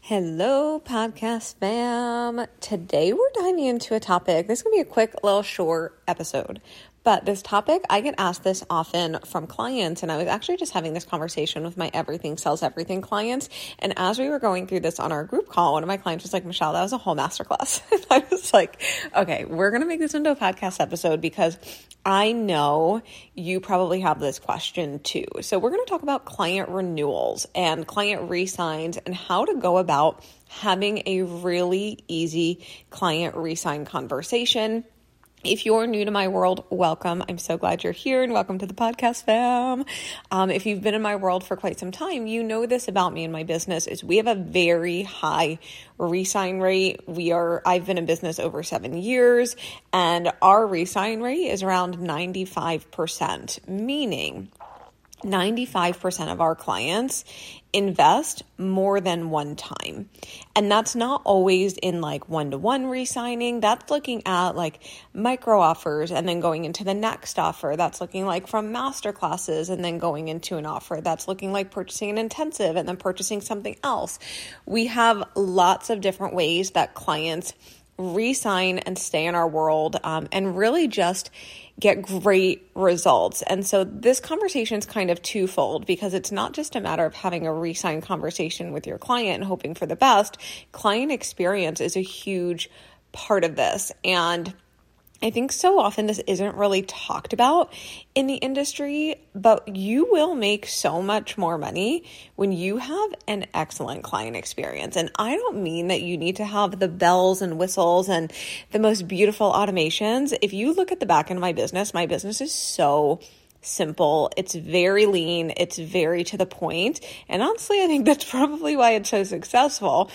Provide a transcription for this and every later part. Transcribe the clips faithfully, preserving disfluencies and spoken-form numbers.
Hello, podcast fam. Today we're diving into a topic. This is going to be a quick, little short episode. But this topic, I get asked this often from clients, and I was actually just having this conversation with my Everything Sells Everything clients. And as we were going through this on our group call, one of my clients was like, Michelle, that was a whole masterclass. And I was like, okay, we're going to make this into a podcast episode because I know you probably have this question too. So we're going to talk about client renewals and client re-signs and how to go about having a really easy client re-sign conversation. If you're new to my world, welcome. I'm so glad you're here and welcome to the podcast fam. Um, if you've been in my world for quite some time, you know this about me and my business is we have a very high re-sign rate. We are, I've been in business over seven years and our re-sign rate is around ninety-five percent, meaning ninety-five percent of our clients invest more than one time. And that's not always in like one-to-one re-signing. That's looking at like micro offers and then going into the next offer. That's looking like from master classes and then going into an offer. That's looking like purchasing an intensive and then purchasing something else. We have lots of different ways that clients re-sign and stay in our world um, and really just get great results. And so this conversation is kind of twofold because it's not just a matter of having a re-sign conversation with your client and hoping for the best. Client experience is a huge part of this. And I think so often this isn't really talked about in the industry, but you will make so much more money when you have an excellent client experience. And I don't mean that you need to have the bells and whistles and the most beautiful automations. If you look at the back end of my business, my business is so simple. It's very lean. It's very to the point. And honestly, I think that's probably why it's so successful.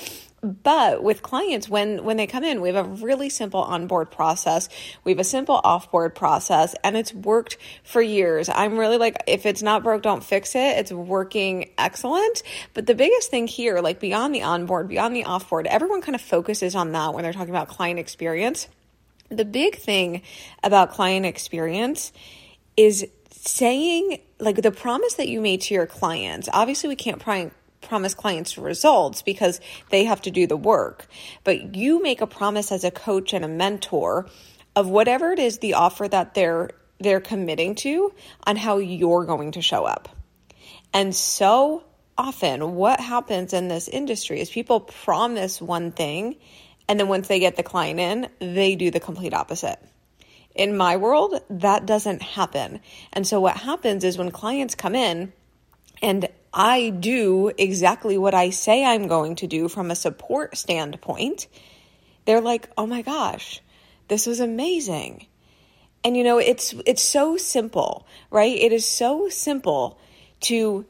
But with clients, when, when they come in, we have a really simple onboard process. We have a simple offboard process, and it's worked for years. I'm really like, if it's not broke, don't fix it. It's working excellent. But the biggest thing here, like beyond the onboard, beyond the offboard, everyone kind of focuses on that when they're talking about client experience. The big thing about client experience is saying, like, the promise that you made to your clients. Obviously, we can't pry promise clients results because they have to do the work. But you make a promise as a coach and a mentor of whatever it is the offer that they're they're committing to on how you're going to show up. And so often what happens in this industry is people promise one thing and then once they get the client in, they do the complete opposite. In my world, that doesn't happen. And so what happens is when clients come in and I do exactly what I say I'm going to do from a support standpoint, they're like, oh my gosh, this was amazing. And you know, it's it's so simple, right? It is so simple to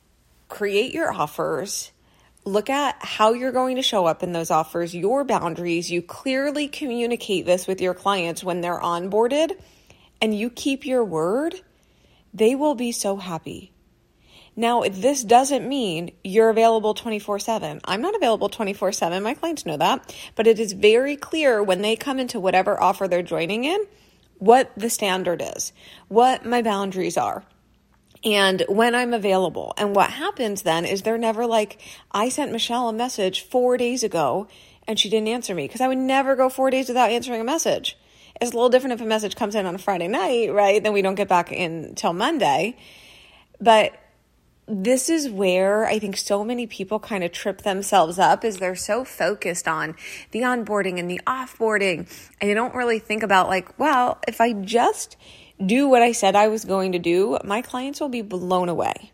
create your offers, look at how you're going to show up in those offers, your boundaries. You clearly communicate this with your clients when they're onboarded and you keep your word, they will be so happy. Now, this doesn't mean you're available twenty-four seven. I'm not available twenty-four seven. My clients know that. But it is very clear when they come into whatever offer they're joining in, what the standard is, what my boundaries are, and when I'm available. And what happens then is they're never like, I sent Michelle a message four days ago and she didn't answer me, because I would never go four days without answering a message. It's a little different if a message comes in on a Friday night, right? Then we don't get back in till Monday. But this is where I think so many people kind of trip themselves up, is they're so focused on the onboarding and the offboarding, and they don't really think about like, well, if I just do what I said I was going to do, my clients will be blown away.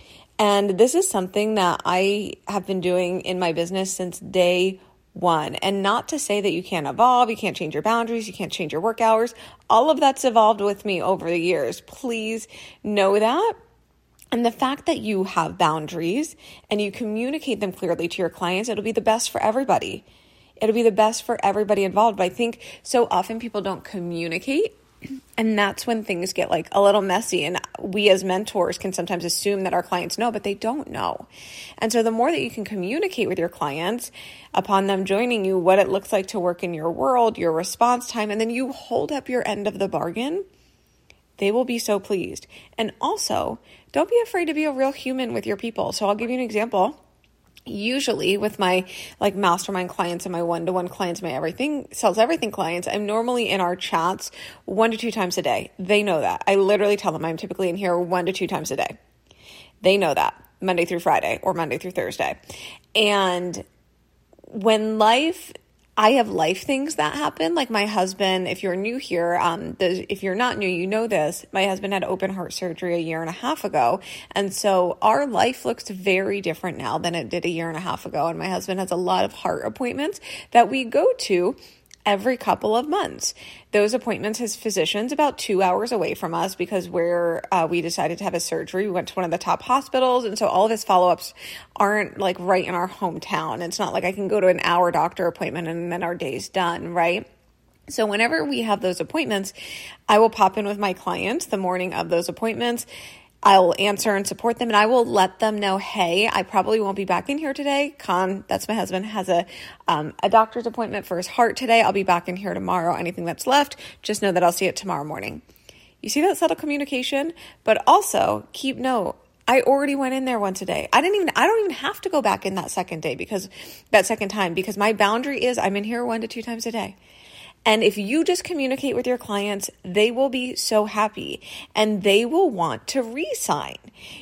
And this is something that I have been doing in my business since day one. And not to say that you can't evolve, you can't change your boundaries, you can't change your work hours. All of that's evolved with me over the years. Please know that. And the fact that you have boundaries and you communicate them clearly to your clients, it'll be the best for everybody. It'll be the best for everybody involved. But I think so often people don't communicate, and that's when things get like a little messy. And we as mentors can sometimes assume that our clients know, but they don't know. And so the more that you can communicate with your clients upon them joining you, what it looks like to work in your world, your response time, and then you hold up your end of the bargain, they will be so pleased. And also, don't be afraid to be a real human with your people. So I'll give you an example. Usually with my like mastermind clients and my one-to-one clients, my everything sells everything clients, I'm normally in our chats one to two times a day. They know that. I literally tell them I'm typically in here one to two times a day. They know that, Monday through Friday or Monday through Thursday. And when life, I have life things that happen. Like my husband, if you're new here, um, the, if you're not new, you know this. My husband had open heart surgery a year and a half ago. And so our life looks very different now than it did a year and a half ago. And my husband has a lot of heart appointments that we go to every couple of months. Those appointments, his physician's about two hours away from us because we're, uh, we decided to have a surgery. We went to one of the top hospitals. And so all of his follow-ups aren't like right in our hometown. It's not like I can go to an hour doctor appointment and then our day's done, right? So whenever we have those appointments, I will pop in with my clients the morning of those appointments. I'll answer and support them, and I will let them know, hey, I probably won't be back in here today. Con, that's my husband, has a um, a doctor's appointment for his heart today. I'll be back in here tomorrow. Anything that's left, just know that I'll see it tomorrow morning. You see that subtle communication? But also keep note, I already went in there once a day. I didn't even, I don't even have to go back in that second day because that second time, because my boundary is I'm in here one to two times a day. And if you just communicate with your clients, they will be so happy and they will want to re-sign.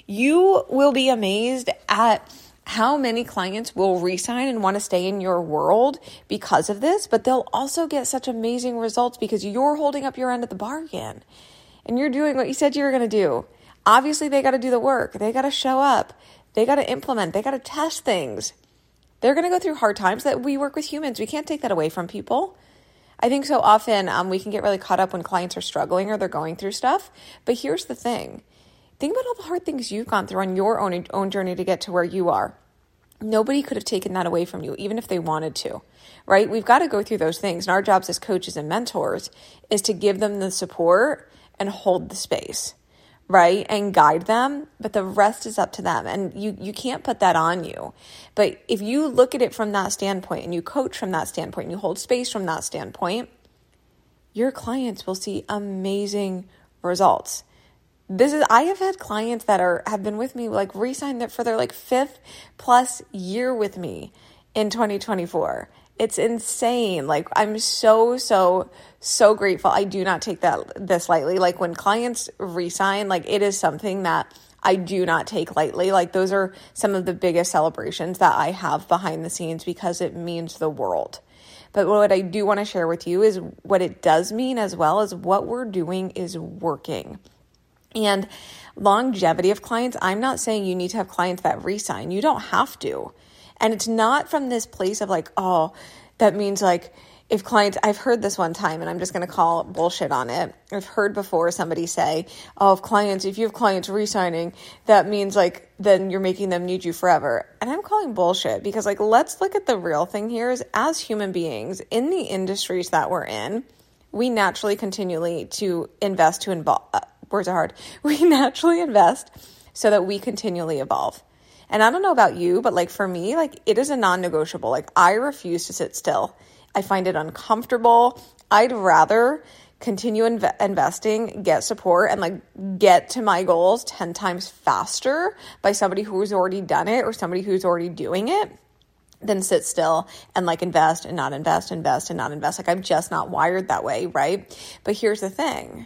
You will be amazed at how many clients will re-sign and want to stay in your world because of this, but they'll also get such amazing results because you're holding up your end of the bargain and you're doing what you said you were going to do. Obviously, they got to do the work. They got to show up. They got to implement. They got to test things. They're going to go through hard times. That we work with humans. We can't take that away from people. I think so often um, we can get really caught up when clients are struggling or they're going through stuff. But here's the thing. Think about all the hard things you've gone through on your own, own journey to get to where you are. Nobody could have taken that away from you, even if they wanted to, right? We've got to go through those things. And our jobs as coaches and mentors is to give them the support and hold the space, right? And guide them, but the rest is up to them. And you, you can't put that on you. But if you look at it from that standpoint and you coach from that standpoint and you hold space from that standpoint, your clients will see amazing results. This is, I have had clients that are, have been with me, like re-signed that for their like fifth plus year with me in twenty twenty-four. It's insane. Like I'm so, so, so grateful. I do not take that this lightly. Like when clients re-sign, like it is something that I do not take lightly. Like those are some of the biggest celebrations that I have behind the scenes because it means the world. But what I do want to share with you is what it does mean as well as what we're doing is working. And longevity of clients, I'm not saying you need to have clients that re-sign. You don't have to. And it's not from this place of like, oh, that means like if clients, I've heard this one time and I'm just going to call bullshit on it. I've heard before somebody say, oh, if clients, if you have clients re-signing, that means like, then you're making them need you forever. And I'm calling bullshit because like, let's look at the real thing here is as human beings in the industries that we're in, we naturally continually to invest to involve, uh, words are hard. We naturally invest so that we continually evolve. And I don't know about you, but like for me, like it is a non-negotiable. Like I refuse to sit still. I find it uncomfortable. I'd rather continue inv- investing, get support, and like get to my goals ten times faster by somebody who's already done it or somebody who's already doing it than sit still and like invest and not invest, invest and not invest. Like I'm just not wired that way, right? But here's the thing.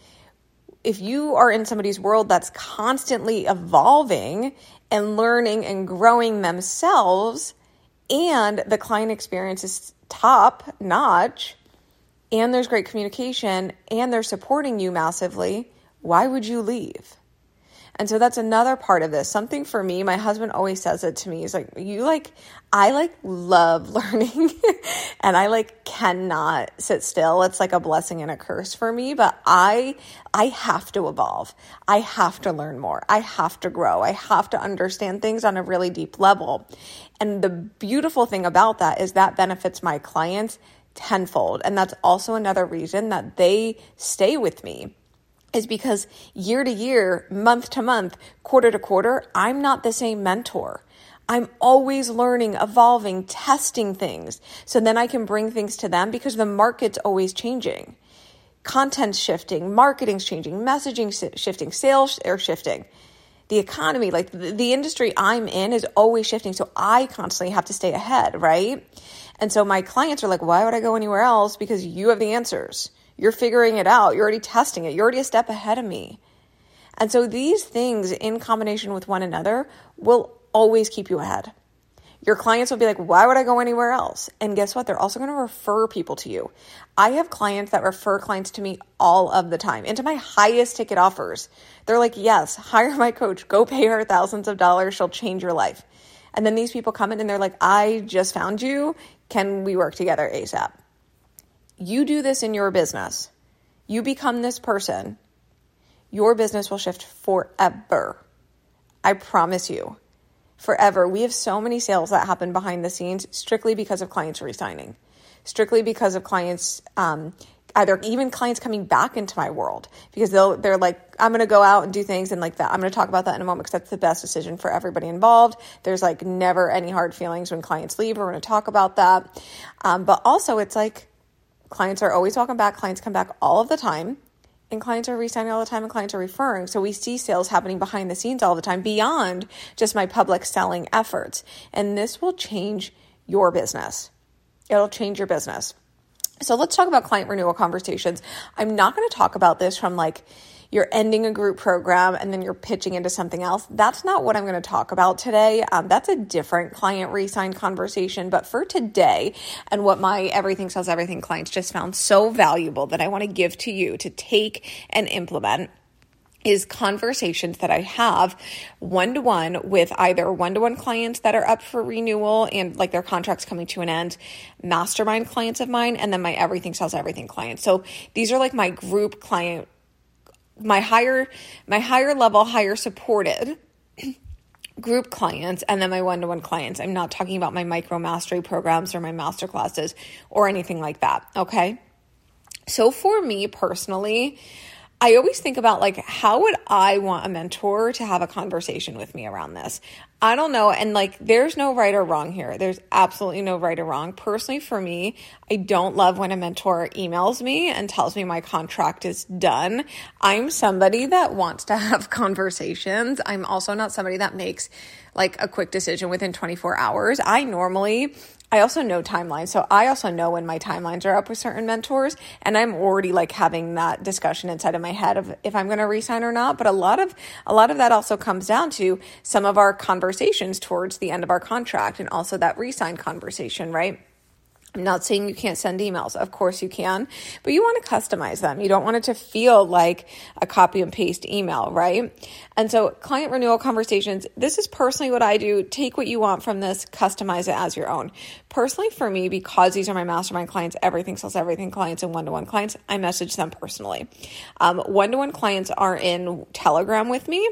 If you are in somebody's world that's constantly evolving and learning and growing themselves, and the client experience is top notch, and there's great communication, and they're supporting you massively, why would you leave? And so that's another part of this. Something for me, my husband always says it to me. He's like, you like, I like love learning and I like cannot sit still. It's like a blessing and a curse for me, but I, I have to evolve. I have to learn more. I have to grow. I have to understand things on a really deep level. And the beautiful thing about that is that benefits my clients tenfold. And that's also another reason that they stay with me. Is because year to year, month to month, quarter to quarter, I'm not the same mentor. I'm always learning, evolving, testing things. So then I can bring things to them because the market's always changing. Content's shifting, marketing's changing, messaging shifting, sales are shifting. the economy, like the, the industry I'm in is always shifting. So I constantly have to stay ahead, right? And so my clients are like, why would I go anywhere else? Because you have the answers. You're figuring it out. You're already testing it. You're already a step ahead of me. And so these things in combination with one another will always keep you ahead. Your clients will be like, why would I go anywhere else? And guess what? They're also going to refer people to you. I have clients that refer clients to me all of the time into my highest ticket offers. They're like, yes, hire my coach. Go pay her thousands of dollars. She'll change your life. And then these people come in and they're like, I just found you. Can we work together ASAP? You do this in your business. You become this person. Your business will shift forever. I promise you. Forever. We have so many sales that happen behind the scenes strictly because of clients resigning, strictly because of clients, um, either even clients coming back into my world because they'll, they're like, I'm going to go out and do things and like that. I'm going to talk about that in a moment because that's the best decision for everybody involved. There's like never any hard feelings when clients leave. We're going to talk about that. Um, but also it's like clients are always welcome back. Clients come back all of the time. And clients are re-signing all the time and clients are referring. So we see sales happening behind the scenes all the time beyond just my public selling efforts. And this will change your business. It'll change your business. So let's talk about client renewal conversations. I'm not going to talk about this from like you're ending a group program and then you're pitching into something else. That's not what I'm going to talk about today. Um, that's a different client re-sign conversation. But for today and what my Everything Sells Everything clients just found so valuable that I want to give to you to take and implement is conversations that I have one-to-one with either one-to-one clients that are up for renewal and like their contract's coming to an end, mastermind clients of mine, and then my Everything Sells Everything clients. So these are like my group client my higher, my higher level, higher supported group clients, and then my one-to-one clients. I'm not talking about my micro mastery programs or my master classes or anything like that. Okay. So for me personally, I always think about like, how would I want a mentor to have a conversation with me around this? I don't know. And like, there's no right or wrong here. There's absolutely no right or wrong. Personally, for me, I don't love when a mentor emails me and tells me my contract is done. I'm somebody that wants to have conversations. I'm also not somebody that makes like a quick decision within twenty-four hours. I normally, I also know timelines. So I also know when my timelines are up with certain mentors, and I'm already like having that discussion inside of my head of if I'm going to resign or not. But a lot of, a lot of that also comes down to some of our conversations towards the end of our contract and also that resign conversation, right? I'm not saying you can't send emails. Of course you can, but you want to customize them. You don't want it to feel like a copy and paste email, right? And so client renewal conversations, this is personally what I do. Take what you want from this, customize it as your own. Personally for me, because these are my mastermind clients, Everything Sells Everything clients and one-to-one clients, I message them personally. Um, one-to-one clients are in Telegram with me.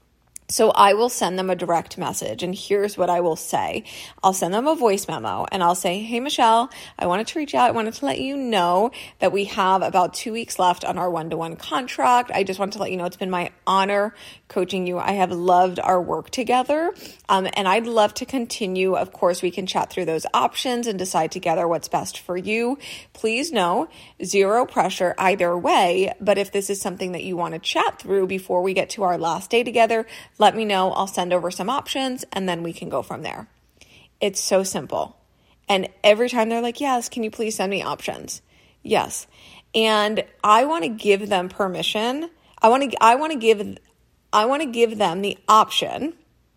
So I will send them a direct message, and here's what I will say. I'll send them a voice memo and I'll say, hey, Michelle, I wanted to reach out. I wanted to let you know that we have about two weeks left on our one-to-one contract. I just wanted to let you know it's been my honor coaching you. I have loved our work together. Um, and I'd love to continue. Of course, we can chat through those options and decide together what's best for you. Please know, zero pressure either way. But if this is something that you want to chat through before we get to our last day together, let me know. I'll send over some options and then we can go from there. It's so simple. And every time they're like, yes, can you please send me options? Yes. And I want to give them permission. I want to, I want to give, I want to give them the option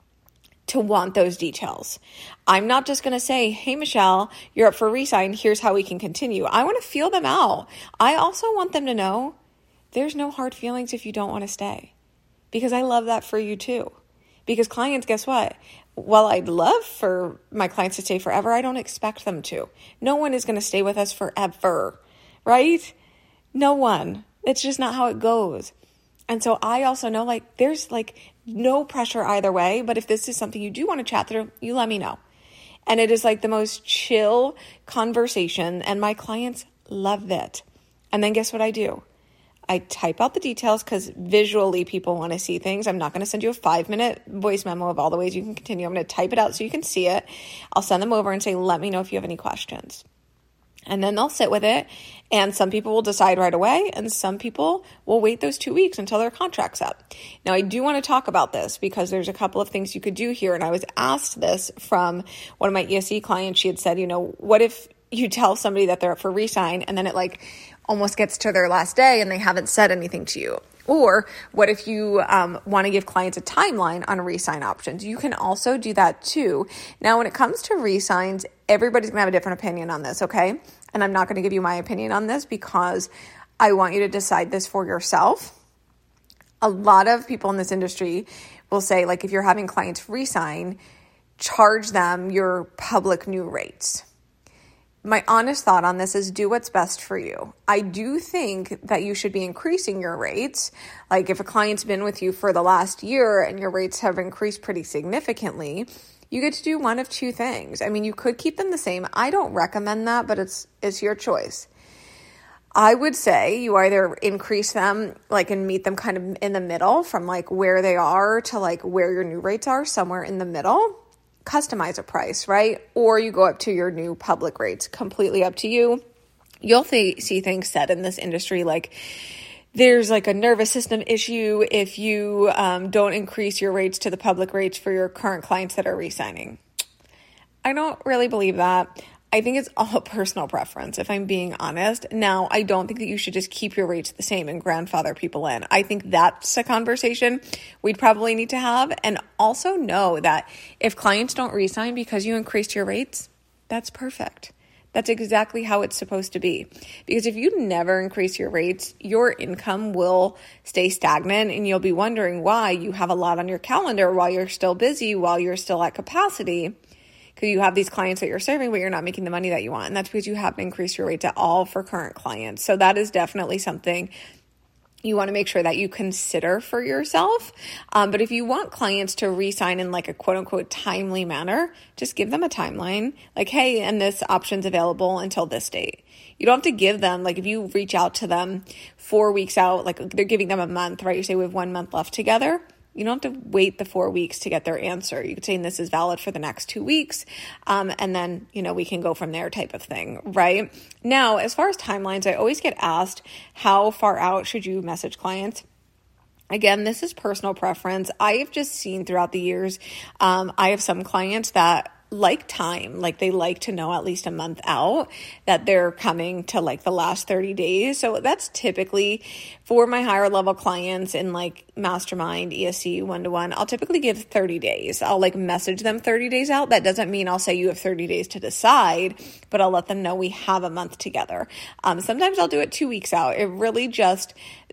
to want those details. I'm not just going to say, hey, Michelle, you're up for resign. Here's how we can continue. I want to feel them out. I also want them to know there's no hard feelings if you don't want to stay. Because I love that for you too. Because clients, guess what? While I'd love for my clients to stay forever, I don't expect them to. No one is going to stay with us forever, right? No one. It's just not how it goes. And so I also know like there's like no pressure either way. But if this is something you do want to chat through, you let me know. And it is like the most chill conversation. And my clients love it. And then guess what I do? I type out the details because visually people want to see things. I'm not going to send you a five minute voice memo of all the ways you can continue. I'm going to type it out so you can see it. I'll send them over and say, let me know if you have any questions. And then they'll sit with it, and some people will decide right away, and some people will wait those two weeks until their contract's up. Now, I do want to talk about this because there's a couple of things you could do here, and I was asked this from one of my E S E clients. She had said, you know, what if you tell somebody that they're up for re-sign, and then it like almost gets to their last day and they haven't said anything to you? Or what if you um, want to give clients a timeline on re-sign options? You can also do that too. Now, when it comes to re-signs, everybody's going to have a different opinion on this, okay? And I'm not going to give you my opinion on this because I want you to decide this for yourself. A lot of people in this industry will say, like, if you're having clients re-sign, charge them your public new rates. My honest thought on this is do what's best for you. I do think that you should be increasing your rates. Like if a client's been with you for the last year and your rates have increased pretty significantly, you get to do one of two things. I mean, you could keep them the same. I don't recommend that, but it's it's your choice. I would say you either increase them like and meet them kind of in the middle from like where they are to like where your new rates are, somewhere in the middle. Customize a price, right? Or you go up to your new public rates, completely up to you. You'll th- see things said in this industry like there's like a nervous system issue if you um, don't increase your rates to the public rates for your current clients that are re-signing. I don't really believe that. I think it's all personal preference, if I'm being honest. Now, I don't think that you should just keep your rates the same and grandfather people in. I think that's a conversation we'd probably need to have. And also know that if clients don't re-sign because you increased your rates, that's perfect. That's exactly how it's supposed to be. Because if you never increase your rates, your income will stay stagnant and you'll be wondering why you have a lot on your calendar while you're still busy, while you're still at capacity. Because you have these clients that you're serving, but you're not making the money that you want. And that's because you haven't increased your rates at all for current clients. So that is definitely something you want to make sure that you consider for yourself. Um, but if you want clients to re-sign in like a quote unquote timely manner, just give them a timeline. Like, hey, and this option's available until this date. You don't have to give them, like if you reach out to them four weeks out, like they're giving them a month, right? You say we have one month left together. You don't have to wait the four weeks to get their answer. You could say this is valid for the next two weeks. Um, and then, you know, we can go from there type of thing, right? Now, as far as timelines, I always get asked, how far out should you message clients? Again, this is personal preference. I have just seen throughout the years, um, I have some clients that like time, like they like to know at least a month out that they're coming to like the last thirty days. So that's typically for my higher level clients in like mastermind, E S C, one-to-one, I'll typically give thirty days. I'll like message them thirty days out. That doesn't mean I'll say you have thirty days to decide, but I'll let them know we have a month together. Um, sometimes I'll do it two weeks out. It really just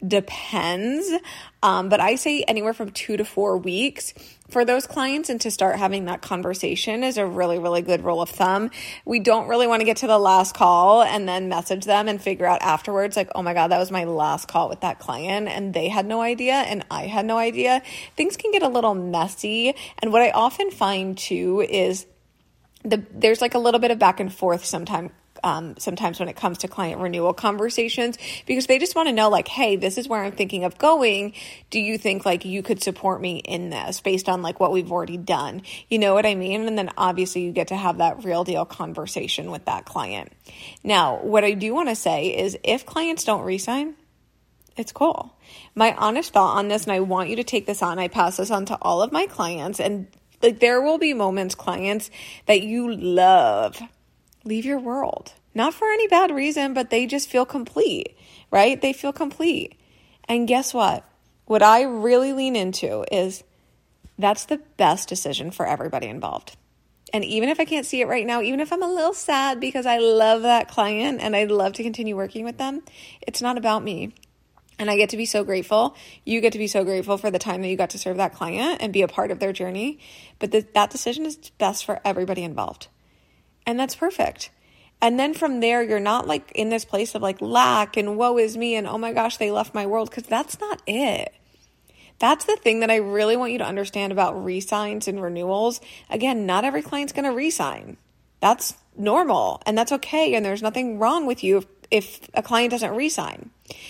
depends. Um, but I say anywhere from two to four weeks for those clients, and to start having that conversation is a really, really good rule of thumb. We don't really want to get to the last call and then message them and figure out afterwards, like, oh my God, that was my last call with that client and they had no idea and I had no idea. Things can get a little messy. And what I often find too is the there's like a little bit of back and forth sometimes. Um, sometimes when it comes to client renewal conversations, because they just want to know like, hey, this is where I'm thinking of going. Do you think like you could support me in this based on like what we've already done? You know what I mean? And then obviously you get to have that real deal conversation with that client. Now, what I do want to say is if clients don't re-sign, it's cool. My honest thought on this, and I want you to take this on, I pass this on to all of my clients, and like there will be moments, clients, that you love leave your world. Not for any bad reason, but they just feel complete, right? They feel complete. And guess what? What I really lean into is that's the best decision for everybody involved. And even if I can't see it right now, even if I'm a little sad because I love that client and I'd love to continue working with them, it's not about me. And I get to be so grateful. You get to be so grateful for the time that you got to serve that client and be a part of their journey. But th- that decision is best for everybody involved. And that's perfect. And then from there, you're not like in this place of like lack and woe is me and oh my gosh, they left my world, because that's not it. That's the thing that I really want you to understand about re-signs and renewals. Again, not every client's going to re-sign. That's normal and that's okay. And there's nothing wrong with you if, if a client doesn't re-sign.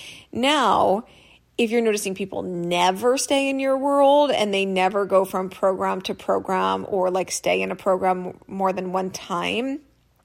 Now, if you're noticing people never stay in your world and they never go from program to program or like stay in a program more than one time,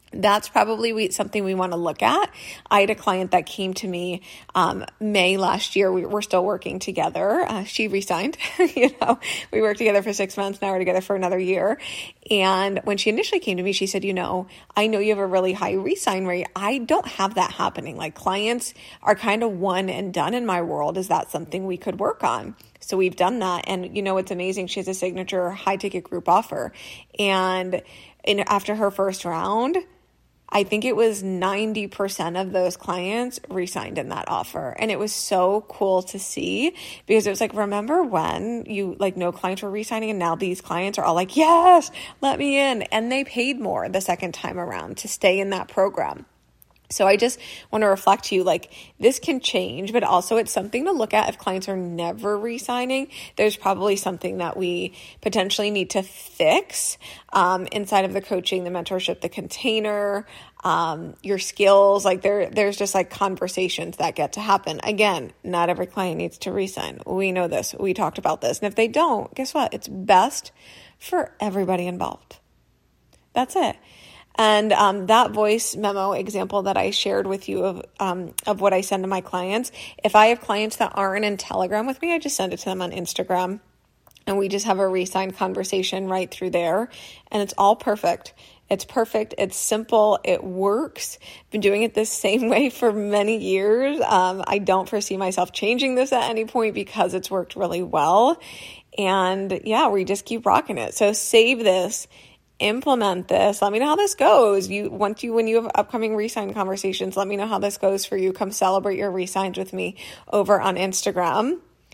That's probably we, something we want to look at. I had a client that came to me um, May last year. We were still working together. Uh, she resigned. you know, we worked together for six months. Now we're together for another year. And when she initially came to me, she said, you know, I know you have a really high resign rate. I don't have that happening. Like clients are kind of one and done in my world. Is that something we could work on? So we've done that. And you know, it's amazing. She has a signature high ticket group offer. And in, after her first round, I think it was ninety percent of those clients re-signed in that offer. And it was so cool to see because it was like, remember when you like no clients were re-signing and now these clients are all like, yes, let me in. And they paid more the second time around to stay in that program. So I just want to reflect to you, like, this can change, but also it's something to look at if clients are never re-signing. There's probably something that we potentially need to fix um, inside of the coaching, the mentorship, the container, um, your skills. Like there, there's just like conversations that get to happen. Again, not every client needs to re-sign. We know this. We talked about this. And if they don't, guess what? It's best for everybody involved. That's it. And um, that voice memo example that I shared with you of um, of what I send to my clients, if I have clients that aren't in Telegram with me, I just send it to them on Instagram. And we just have a re-sign conversation right through there. And it's all perfect. It's perfect. It's simple. It works. Been doing it the same way for many years. Um, I don't foresee myself changing this at any point because it's worked really well. And yeah, we just keep rocking it. So save this. Implement this. Let me know how this goes. You once you when you have upcoming re-sign conversations, let me know how this goes for you. Come celebrate your re-signs with me over on Instagram.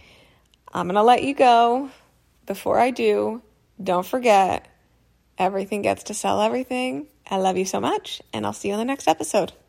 I'm going to let you go. Before I do, don't forget, everything gets to sell everything. I love you so much, and I'll see you in the next episode.